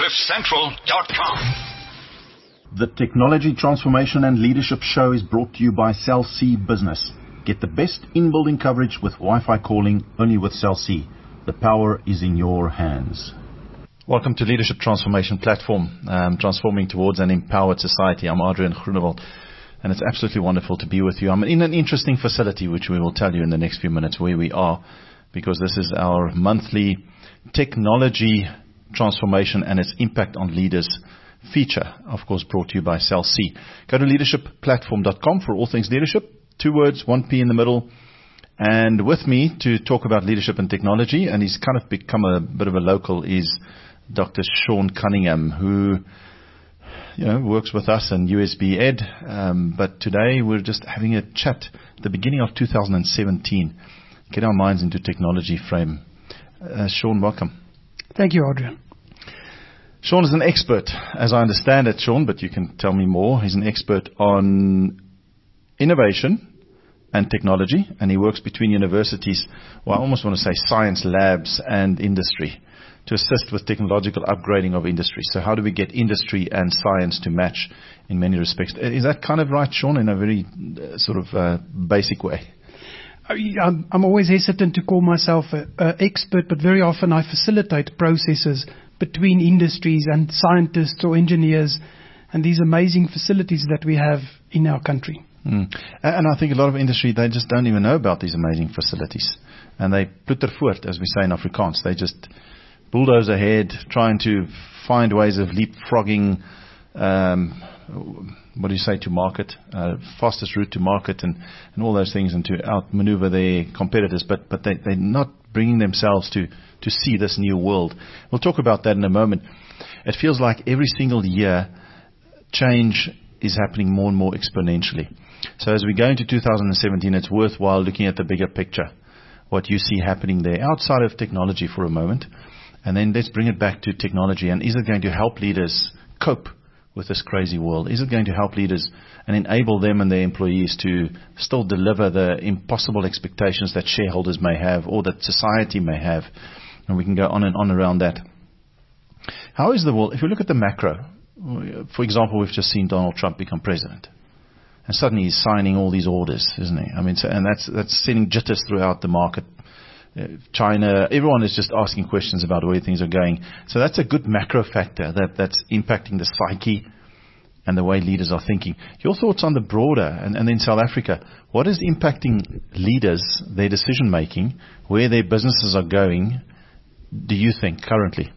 CliffCentral.com. The Technology Transformation and Leadership Show is brought to you by Cell C Business. Get the best in-building coverage with Wi-Fi calling only with Cell C. The power is in your hands. Welcome to Leadership Transformation Platform, transforming towards an empowered society. I'm Adrian Groenewald, and it's absolutely wonderful to be with you. I'm in an interesting facility, which we will tell you in the next few minutes where we are, because this is our monthly technology transformation and its impact on leaders feature, of course, brought to you by Cell C. Go to leadershipplatform.com for all things leadership. 2 words, 1 P in the middle. And with me to talk about leadership and technology, and he's kind of become a bit of a local, is Dr. Sean Cunningham, who works with us in USB Ed. But today we're just having a chat at the beginning of 2017. Get our minds into technology frame. Sean, welcome. Thank you, Adrian. Sean is an expert, as I understand it, Sean, but you can tell me more. He's an expert on innovation and technology, and he works between universities, well, I almost want to say science labs and industry, to assist with technological upgrading of industry. So how do we get industry and science to match in many respects? Is that kind of right, Sean, in a very basic way? I'm always hesitant to call myself an expert, but very often I facilitate processes between industries and scientists or engineers and these amazing facilities that we have in our country. And I think a lot of industry, they just don't even know about these amazing facilities. And they puttervoort, as we say in Afrikaans. They just bulldoze ahead, trying to find ways of leapfrogging, to market, fastest route to market and all those things, and to outmaneuver their competitors. But they're not bringing themselves to see this new world. We'll talk about that in a moment. It feels like every single year change is happening more and more exponentially. So as we go into 2017, it's worthwhile looking at the bigger picture, what you see happening there outside of technology for a moment. And then let's bring it back to technology. And is it going to help leaders cope with this crazy world? Is it going to help leaders and enable them and their employees to still deliver the impossible expectations that shareholders may have or that society may have? And we can go on and on around that. How is the world? If you look at the macro, for example, we've just seen Donald Trump become president. And suddenly he's signing all these orders, isn't he? I mean, and that's sending jitters throughout the market. China, everyone is just asking questions about where things are going. So that's a good macro factor that's impacting the psyche and the way leaders are thinking. Your thoughts on the broader, and then South Africa, what is impacting leaders, their decision making, where their businesses are going, do you think currently?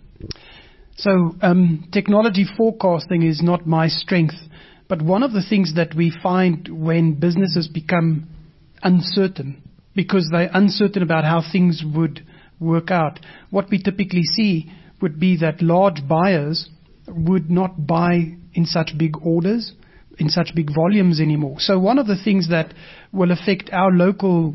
So technology forecasting is not my strength, but one of the things that we find when businesses become uncertain, because they're uncertain about how things would work out, what we typically see would be that large buyers would not buy in such big orders, in such big volumes anymore. So one of the things that will affect our local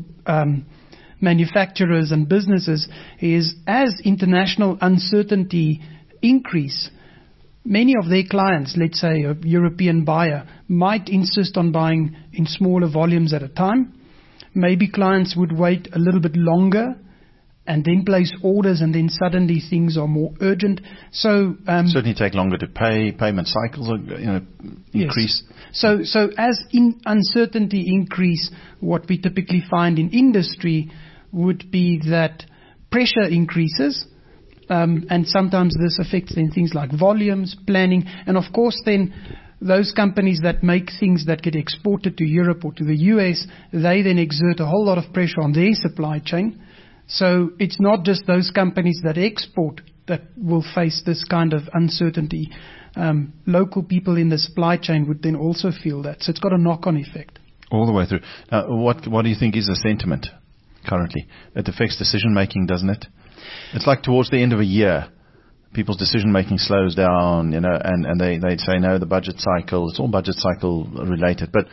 manufacturers and businesses is, as international uncertainty increase, many of their clients, let's say a European buyer, might insist on buying in smaller volumes at a time. Maybe clients would wait a little bit longer and then place orders, and then suddenly things are more urgent. So certainly take longer to pay. Payment cycles increase. Yes. So as uncertainty increase, what we typically find in industry would be that pressure increases, and sometimes this affects then things like volumes, planning, and of course then those companies that make things that get exported to Europe or to the US, they then exert a whole lot of pressure on their supply chain. So it's not just those companies that export that will face this kind of uncertainty. Local people in the supply chain would then also feel that. So it's got a knock-on effect. All the way through. Now, what do you think is the sentiment currently? It affects decision-making, doesn't it? It's like towards the end of a year, people's decision-making slows down, and they'd say, no, the budget cycle, it's all budget cycle related. But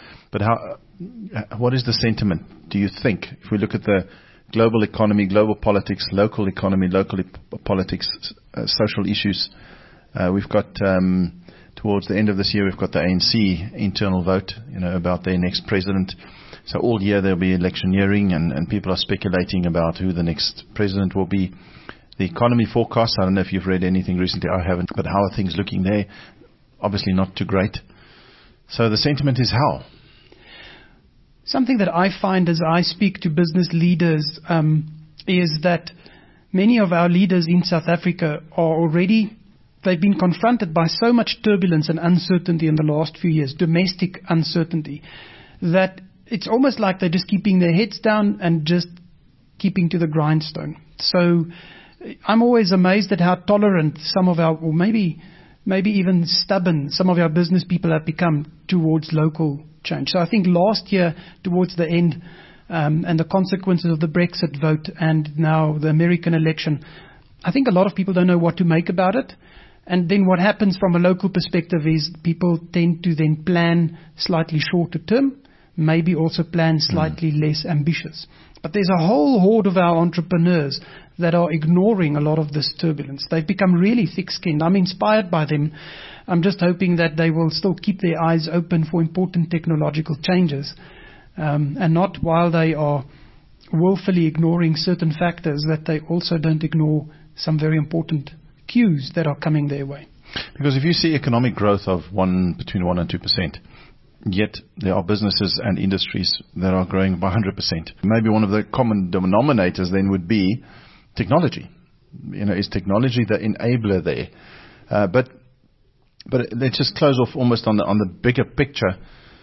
what is the sentiment, do you think? If we look at the global economy, global politics, local economy, local politics, social issues, we've got, towards the end of this year, we've got the ANC internal vote, about their next president. So all year there'll be electioneering, and people are speculating about who the next president will be. The economy forecast, I don't know if you've read anything recently, I haven't, but how are things looking there? Obviously not too great. So the sentiment is how? Something that I find as I speak to business leaders is that many of our leaders in South Africa are already, they've been confronted by so much turbulence and uncertainty in the last few years, domestic uncertainty, that it's almost like they're just keeping their heads down and just keeping to the grindstone. So I'm always amazed at how tolerant some of our, or maybe even stubborn, some of our business people have become towards local change. So I think last year, towards the end, and the consequences of the Brexit vote and now the American election, I think a lot of people don't know what to make about it. And then what happens from a local perspective is people tend to then plan slightly shorter term, maybe also plan slightly less ambitious. But there's a whole horde of our entrepreneurs that are ignoring a lot of this turbulence. They've become really thick-skinned. I'm inspired by them. I'm just hoping that they will still keep their eyes open for important technological changes, and not while they are willfully ignoring certain factors, that they also don't ignore some very important cues that are coming their way. Because if you see economic growth of between 1% and 2%, yet there are businesses and industries that are growing by 100%. Maybe one of the common denominators then would be technology. Is technology the enabler there? But let's just close off almost on the bigger picture.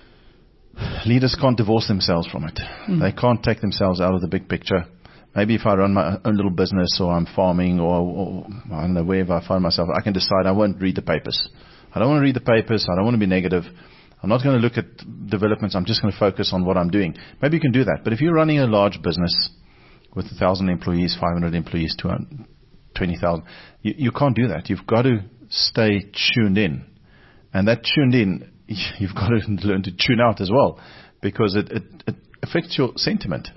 Leaders can't divorce themselves from it. They can't take themselves out of the big picture. Maybe if I run my own little business, or I'm farming, or I don't know, wherever I find myself, I can decide I won't read the papers. I don't want to read the papers. I don't want to be negative. I'm not going to look at developments. I'm just going to focus on what I'm doing. Maybe you can do that. But if you're running a large business with 1,000 employees, 500 employees, 20,000, you can't do that. You've got to stay tuned in. And that tuned in, you've got to learn to tune out as well, because it affects your sentiment.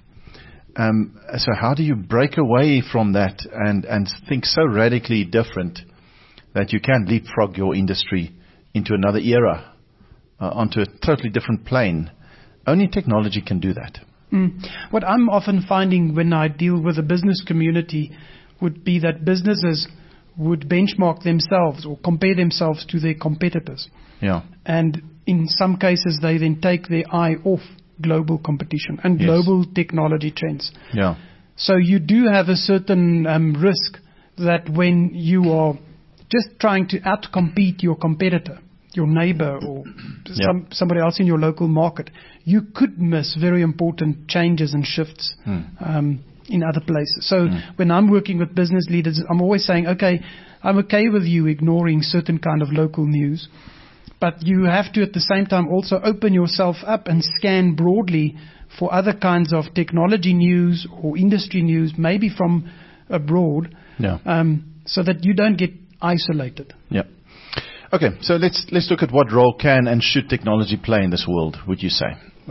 So how do you break away from that and think so radically different that you can leapfrog your industry into another era? Onto a totally different plane. Only technology can do that. What I'm often finding when I deal with the business community would be that businesses would benchmark themselves or compare themselves to their competitors. Yeah. And in some cases, they then take their eye off global competition and global technology trends. Yeah. So you do have a certain risk that when you are just trying to outcompete your competitor, your neighbor, or somebody else in your local market, you could miss very important changes and shifts in other places. So when I'm working with business leaders, I'm always saying, okay, I'm okay with you ignoring certain kind of local news, but you have to at the same time also open yourself up and scan broadly for other kinds of technology news or industry news, maybe from abroad, so that you don't get isolated. Yeah. Okay, so let's look at what role can and should technology play in this world, would you say?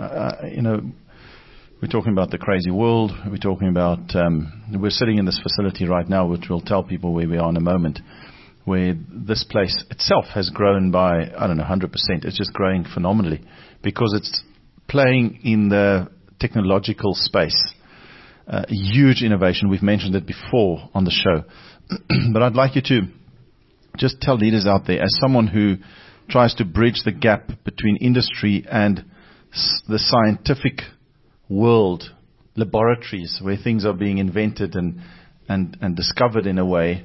We're talking about the crazy world. We're talking about, we're sitting in this facility right now, which we'll tell people where we are in a moment, where this place itself has grown by, 100%. It's just growing phenomenally because it's playing in the technological space. Huge innovation. We've mentioned it before on the show. But I'd like you to just tell leaders out there, as someone who tries to bridge the gap between industry and the scientific world, laboratories where things are being invented and discovered in a way,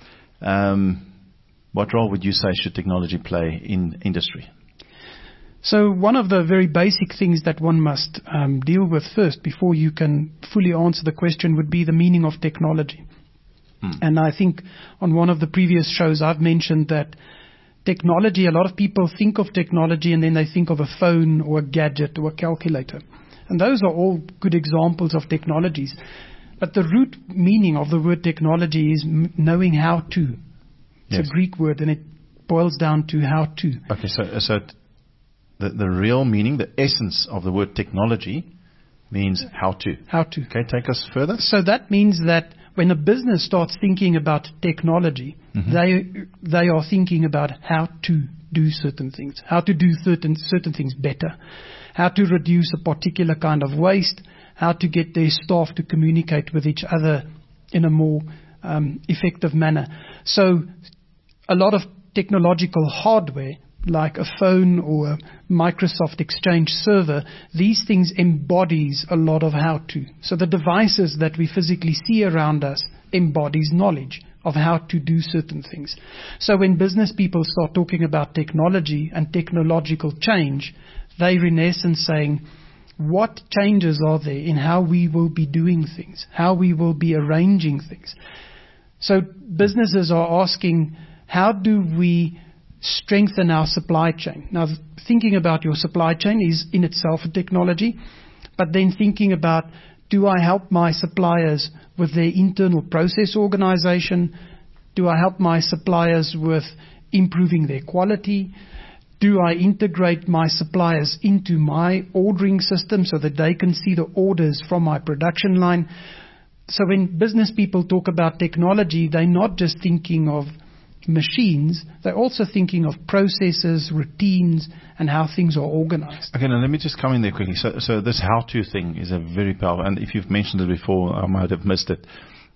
what role would you say should technology play in industry? So one of the very basic things that one must deal with first before you can fully answer the question would be the meaning of technology. And I think on one of the previous shows I've mentioned that technology, a lot of people think of technology and then they think of a phone or a gadget or a calculator. And those are all good examples of technologies. But the root meaning of the word technology is knowing how to. It's a Greek word and it boils down to how to. Okay, so the real meaning, the essence of the word technology means how to. How to. Okay, take us further. So that means that when a business starts thinking about technology, they are thinking about how to do certain things, how to do certain things better, how to reduce a particular kind of waste, how to get their staff to communicate with each other in a more effective manner. So a lot of technological hardware, like a phone or a Microsoft Exchange server, these things embodies a lot of how-to. So the devices that we physically see around us embodies knowledge of how to do certain things. So when business people start talking about technology and technological change, they're in essence saying, what changes are there in how we will be doing things, how we will be arranging things? So businesses are asking, how do we strengthen our supply chain? Now, thinking about your supply chain is in itself a technology, but then thinking about, do I help my suppliers with their internal process organization? Do I help my suppliers with improving their quality? Do I integrate my suppliers into my ordering system so that they can see the orders from my production line? So when business people talk about technology, they're not just thinking of machines, they're also thinking of processes, routines, and how things are organized. Okay, now let me just come in there quickly. So this how-to thing is a very powerful, and if you've mentioned it before, I might have missed it.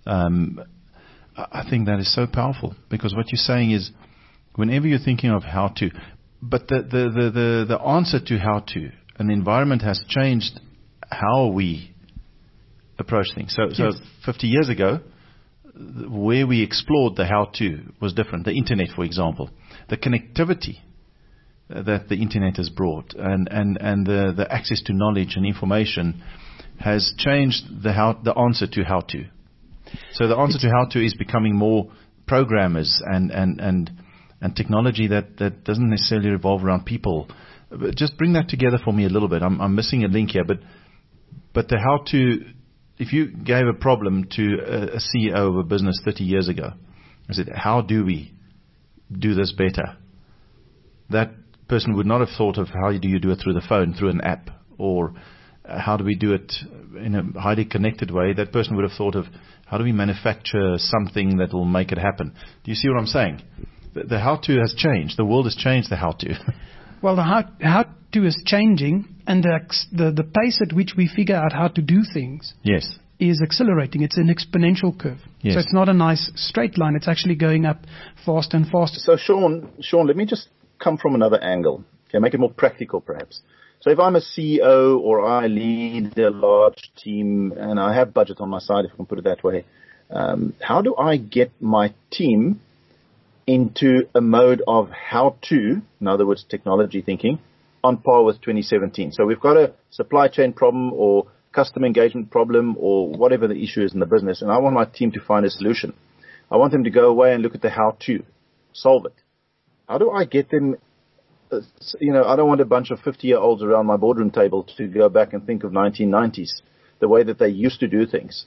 I think that is so powerful, because what you're saying is, whenever you're thinking of how to, but the answer to how to, and the environment has changed how we approach things. So 50 years ago, where we explored the how-to was different. The internet, for example, the connectivity that the internet has brought, and the access to knowledge and information has changed the answer to how-to. So the answer to how-to is becoming more programmers and technology that doesn't necessarily revolve around people. But just bring that together for me a little bit. I'm missing a link here, but the how-to. If you gave a problem to a CEO of a business 30 years ago, I said, how do we do this better? That person would not have thought of how do you do it through the phone, through an app, or how do we do it in a highly connected way. That person would have thought of how do we manufacture something that will make it happen. Do you see what I'm saying? The how-to has changed. The world has changed the how-to. Well, the how-to is changing, and the pace at which we figure out how to do things is accelerating. It's an exponential curve. Yes. So it's not a nice straight line. It's actually going up faster and faster. So Sean, let me just come from another angle. Okay, make it more practical perhaps. So if I'm a CEO or I lead a large team and I have budget on my side, if I can put it that way, how do I get my team into a mode of how to, in other words, technology thinking, on par with 2017. So we've got a supply chain problem or customer engagement problem or whatever the issue is in the business, and I want my team to find a solution. I want them to go away and look at the how to solve it. How do I get them, I don't want a bunch of 50-year-olds around my boardroom table to go back and think of 1990s, the way that they used to do things.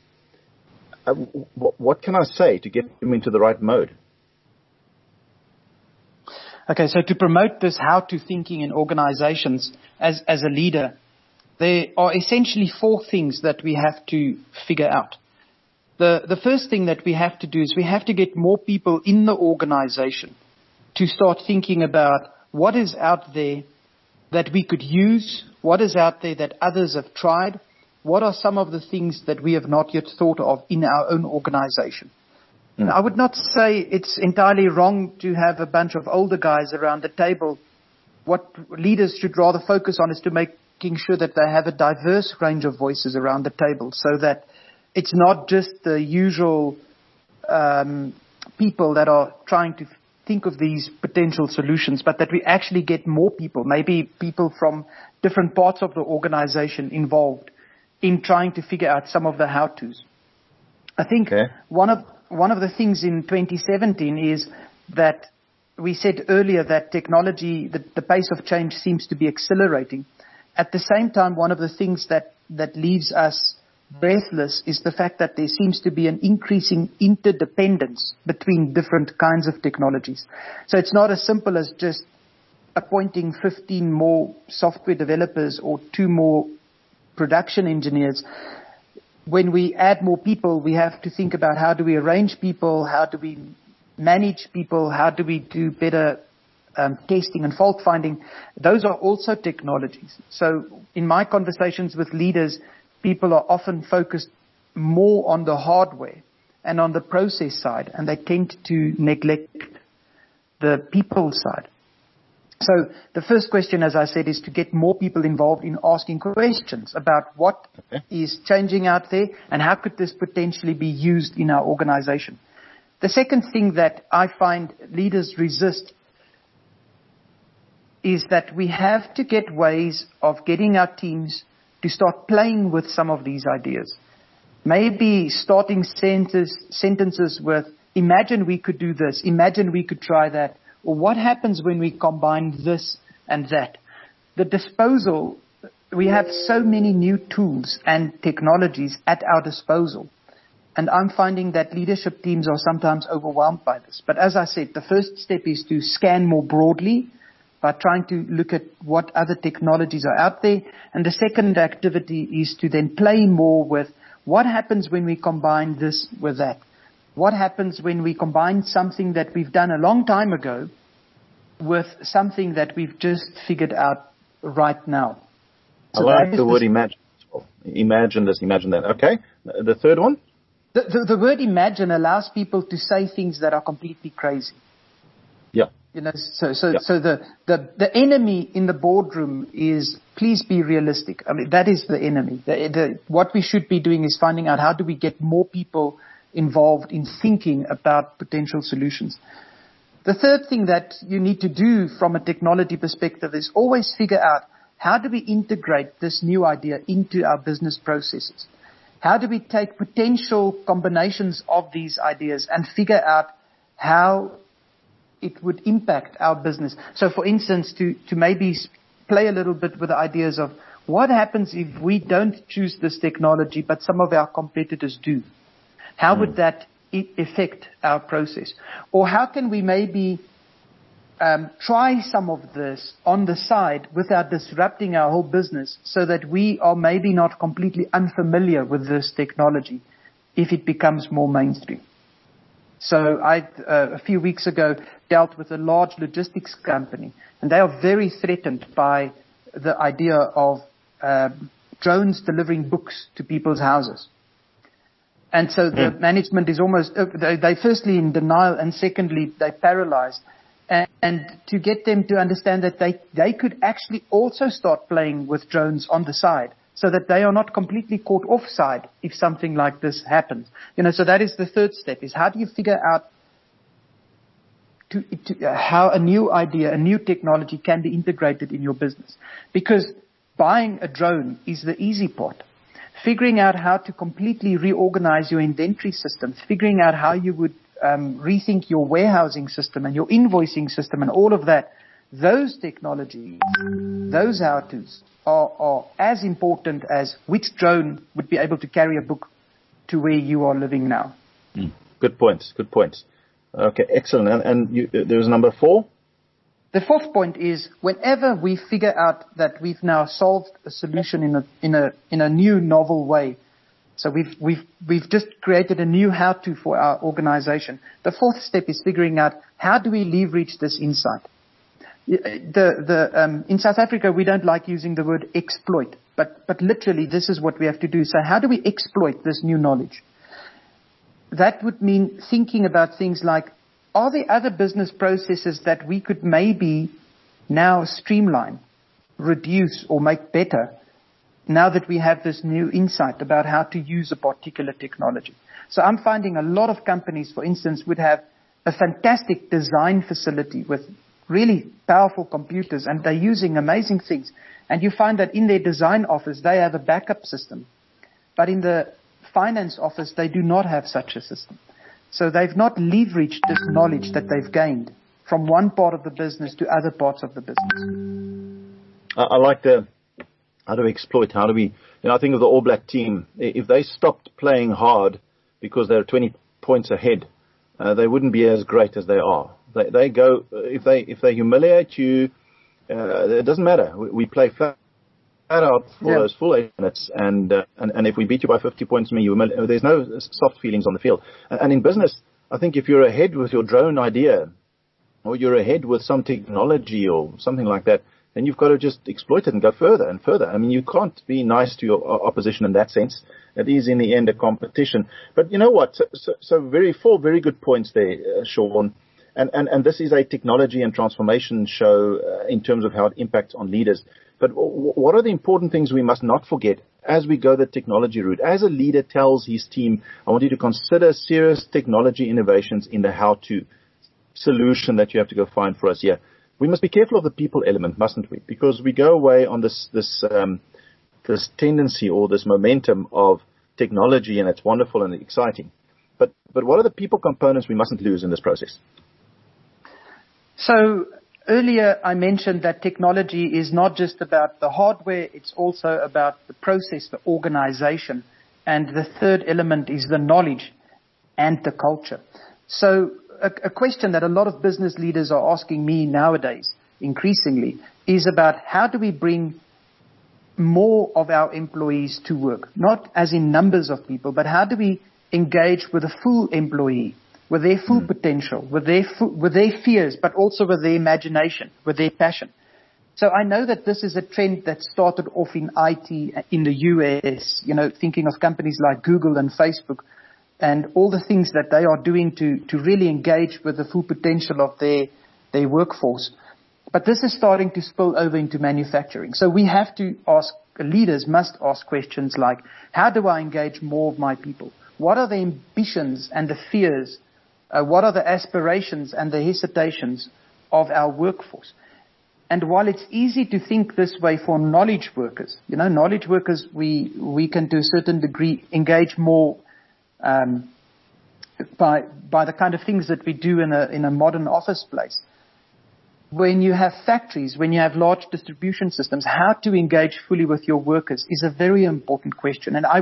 What can I say to get them into the right mode? Okay, so to promote this how-to thinking in organizations as a leader, there are essentially 4 things that we have to figure out. The first thing that we have to do is we have to get more people in the organization to start thinking about what is out there that we could use, what is out there that others have tried, what are some of the things that we have not yet thought of in our own organization. I would not say it's entirely wrong to have a bunch of older guys around the table. What leaders should rather focus on is to making sure that they have a diverse range of voices around the table so that it's not just the usual people that are trying to think of these potential solutions, but that we actually get more people, maybe people from different parts of the organization involved in trying to figure out some of the how-tos. I think one of the things in 2017 is that we said earlier that technology, the pace of change seems to be accelerating. At the same time, one of the things that leaves us breathless is the fact that there seems to be an increasing interdependence between different kinds of technologies. So it's not as simple as just appointing 15 more software developers or 2 more production engineers. When we add more people, we have to think about how do we arrange people, how do we manage people, how do we do better testing and fault finding. Those are also technologies. So in my conversations with leaders, people are often focused more on the hardware and on the process side, and they tend to neglect the people side. So the first question, as I said, is to get more people involved in asking questions about what is changing out there and how could this potentially be used in our organization. The second thing that I find leaders resist is that we have to get ways of getting our teams to start playing with some of these ideas. Maybe starting sentences with, imagine we could do this, imagine we could try that, or what happens when we combine this and that. The disposal, we have so many new tools and technologies at our disposal. And I'm finding that leadership teams are sometimes overwhelmed by this. But as I said, the first step is to scan more broadly by trying to look at what other technologies are out there. And the second activity is to then play more with what happens when we combine this with that. What happens when we combine something that we've done a long time ago with something that we've just figured out right now? So I like the word imagine. Imagine this, imagine that. Okay. The third one? The word imagine allows people to say things that are completely crazy. Yeah. You know, so the enemy in the boardroom is, please be realistic. I mean, that is the enemy. What we should be doing is finding out how do we get more people involved in thinking about potential solutions. The third thing that you need to do from a technology perspective is always figure out how do we integrate this new idea into our business processes? How do we take potential combinations of these ideas and figure out how it would impact our business? So for instance, to maybe play a little bit with the ideas of what happens if we don't choose this technology, but some of our competitors do? How would that affect our process? Or how can we maybe try some of this on the side without disrupting our whole business so that we are maybe not completely unfamiliar with this technology if it becomes more mainstream? So I, a few weeks ago, dealt with a large logistics company, and they are very threatened by the idea of drones delivering books to people's houses. And so the management is almost, they firstly in denial, and secondly, they're paralyzed. And to get them to understand that they could actually also start playing with drones on the side so that they are not completely caught offside if something like this happens. You know, so that is the third step, is how do you figure out how a new idea, a new technology can be integrated in your business? Because buying a drone is the easy part. Figuring out how to completely reorganize your inventory systems, figuring out how you would rethink your warehousing system and your invoicing system and all of that, those technologies, those how-tos are as important as which drone would be able to carry a book to where you are living now. Good points, good points. Okay, excellent. And there's number 4? The fourth point is whenever we figure out that we've now solved a solution in a new novel way, so we've just created a new how-to for our organization. The fourth step is figuring out how do we leverage this insight. In South Africa, we don't like using the word exploit, but literally this is what we have to do. So how do we exploit this new knowledge? That would mean thinking about things like, are there other business processes that we could maybe now streamline, reduce, or make better now that we have this new insight about how to use a particular technology? So I'm finding a lot of companies, for instance, would have a fantastic design facility with really powerful computers, and they're using amazing things. And you find that in their design office, they have a backup system. But in the finance office, they do not have such a system. So they've not leveraged this knowledge that they've gained from one part of the business to other parts of the business. I like how do we exploit? How do we, I think of the All Black team. If they stopped playing hard because they're 20 points ahead, they wouldn't be as great as they are. They go, if they humiliate you, it doesn't matter. We play flat out for those full 8 minutes, and if we beat you by 50 points, there's no soft feelings on the field. And in business, I think if you're ahead with your drone idea, or you're ahead with some technology or something like that, then you've got to just exploit it and go further and further. I mean, you can't be nice to your opposition in that sense. It is in the end a competition. But you know what? So four very good points there, Sean. And this is a technology and transformation show in terms of how it impacts on leaders. But what are the important things we must not forget as we go the technology route? As a leader tells his team, I want you to consider serious technology innovations in the how-to solution that you have to go find for us here. We must be careful of the people element, mustn't we? Because we go away on this tendency or this momentum of technology, and it's wonderful and exciting. But what are the people components we mustn't lose in this process? So earlier I mentioned that technology is not just about the hardware, it's also about the process, the organization. And the third element is the knowledge and the culture. So a question that a lot of business leaders are asking me nowadays, increasingly, is about how do we bring more of our employees to work? Not as in numbers of people, but how do we engage with a full employee, with their full potential, with their fears, but also with their imagination, with their passion. So I know that this is a trend that started off in IT in the US, thinking of companies like Google and Facebook and all the things that they are doing to really engage with the full potential of their workforce. But this is starting to spill over into manufacturing. So we have to leaders must ask questions like, how do I engage more of my people? What are the ambitions and the fears? What are the aspirations and the hesitations of our workforce? And while it's easy to think this way for knowledge workers, knowledge workers, we can to a certain degree engage more by the kind of things that we do in a modern office place. When you have factories, when you have large distribution systems, how to engage fully with your workers is a very important question. And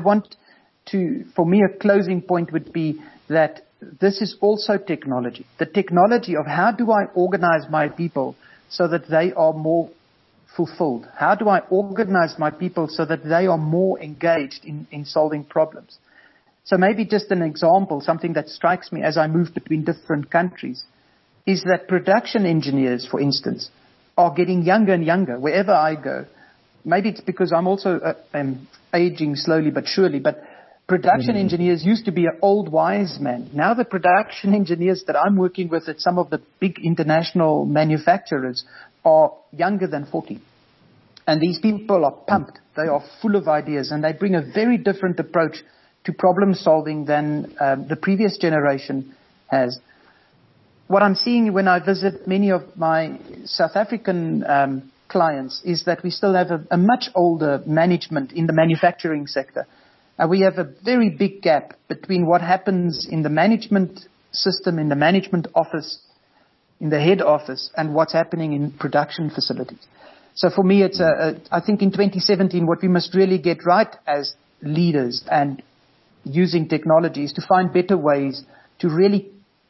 for me, a closing point would be that this is also technology. The technology of how do I organize my people so that they are more fulfilled? How do I organize my people so that they are more engaged in solving problems? So maybe just an example, something that strikes me as I move between different countries, is that production engineers, for instance, are getting younger and younger wherever I go. Maybe it's because I'm also aging slowly but surely, but production engineers used to be an old wise man. Now the production engineers that I'm working with at some of the big international manufacturers are younger than 40. And these people are pumped. They are full of ideas, and they bring a very different approach to problem solving than the previous generation has. What I'm seeing when I visit many of my South African clients is that we still have a much older management in the manufacturing sector. We have a very big gap between what happens in the management system, in the management office, in the head office, and what's happening in production facilities. So for me, I think in 2017, what we must really get right as leaders and using technology is to find better ways to really,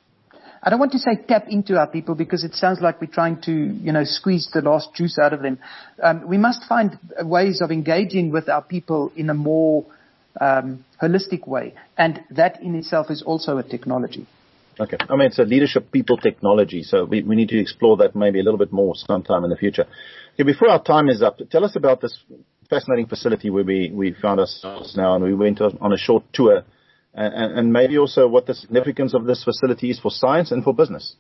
I don't want to say tap into our people because it sounds like we're trying to, squeeze the last juice out of them. We must find ways of engaging with our people in a more holistic way. And that in itself is also a technology. Okay. I mean, it's a leadership people technology. So we need to explore that maybe a little bit more sometime in the future. Okay, before our time is up, tell us about this fascinating facility where we found ourselves now, and we went on a short tour, and maybe also what the significance of this facility is for science and for business.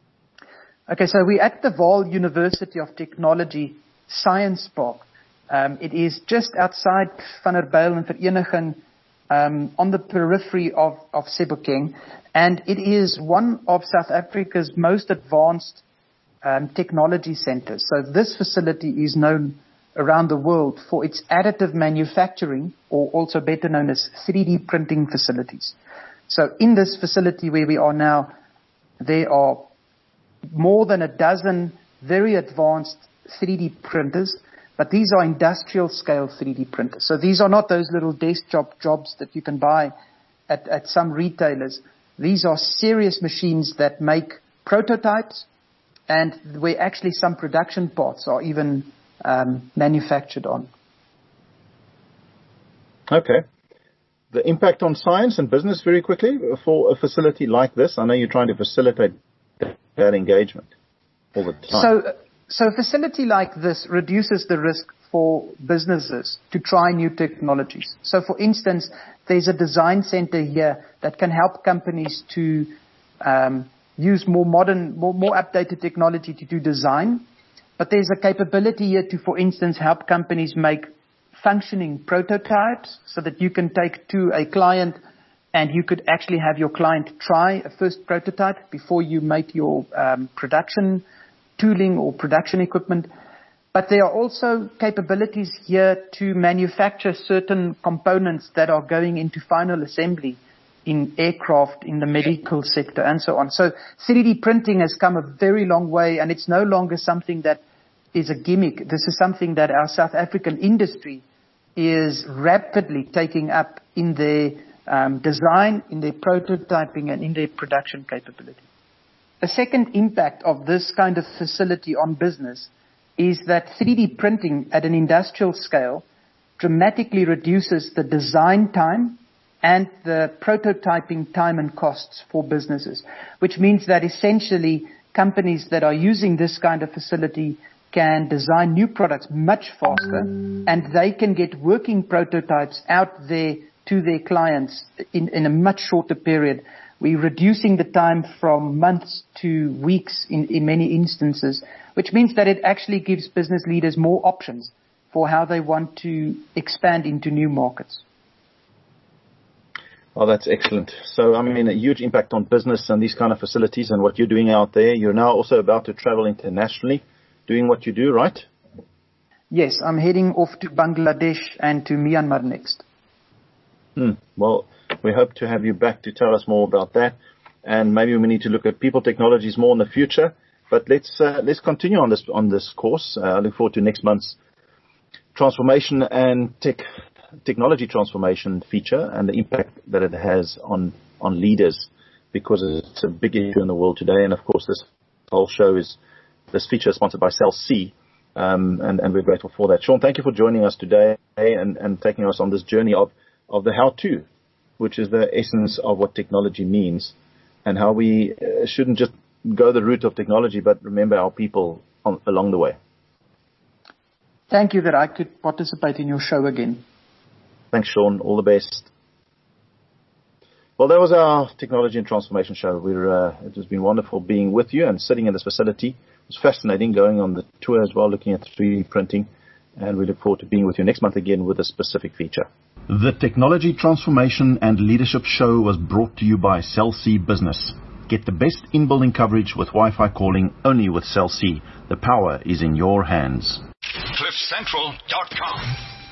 Okay, so we're at the Vaal University of Technology Science Park. It is just outside Vanderbijl and Vereniging, on the periphery of Sebokeng, and it is one of South Africa's most advanced technology centers. So this facility is known around the world for its additive manufacturing, or also better known as 3D printing facilities. So in this facility where we are now, there are more than a dozen very advanced 3D printers, but these are industrial scale 3D printers. So these are not those little desktop jobs that you can buy at some retailers. These are serious machines that make prototypes, and where actually some production parts are even manufactured on. Okay. The impact on science and business very quickly for a facility like this. I know you're trying to facilitate that engagement all the time. So a facility like this reduces the risk for businesses to try new technologies. So for instance, there's a design center here that can help companies to use more modern, more updated technology to do design. But there's a capability here to, for instance, help companies make functioning prototypes so that you can take to a client and you could actually have your client try a first prototype before you make your production tooling or production equipment. But there are also capabilities here to manufacture certain components that are going into final assembly in aircraft, in the medical sector, and so on. So 3D printing has come a very long way, and it's no longer something that is a gimmick. This is something that our South African industry is rapidly taking up in their design, in their prototyping, and in their production capability. A second impact of this kind of facility on business is that 3D printing at an industrial scale dramatically reduces the design time and the prototyping time and costs for businesses, which means that essentially companies that are using this kind of facility can design new products much faster, and they can get working prototypes out there to their clients in a much shorter period. We're reducing the time from months to weeks in many instances, which means that it actually gives business leaders more options for how they want to expand into new markets. Oh, that's excellent. So, I mean, a huge impact on business and these kind of facilities and what you're doing out there. You're now also about to travel internationally, doing what you do, right? Yes, I'm heading off to Bangladesh and to Myanmar next. Well, we hope to have you back to tell us more about that. And maybe we need to look at people technologies more in the future. But let's continue on this course. I look forward to next month's transformation and technology transformation feature and the impact that it has on leaders, because it's a big issue in the world today. And of course, this whole show this feature is sponsored by Cell C, and we're grateful for that. Sean, thank you for joining us today and taking us on this journey of the how-to, which is the essence of what technology means and how we shouldn't just go the route of technology, but remember our people along the way. Thank you that I could participate in your show again. Thanks, Sean. All the best. Well, that was our technology and transformation show. It has been wonderful being with you and sitting in this facility. It was fascinating going on the tour as well, looking at 3D printing. And we look forward to being with you next month again with a specific feature. The Technology Transformation and Leadership Show was brought to you by Cell C Business. Get the best in-building coverage with Wi-Fi calling only with Cell C. The power is in your hands. CliffCentral.com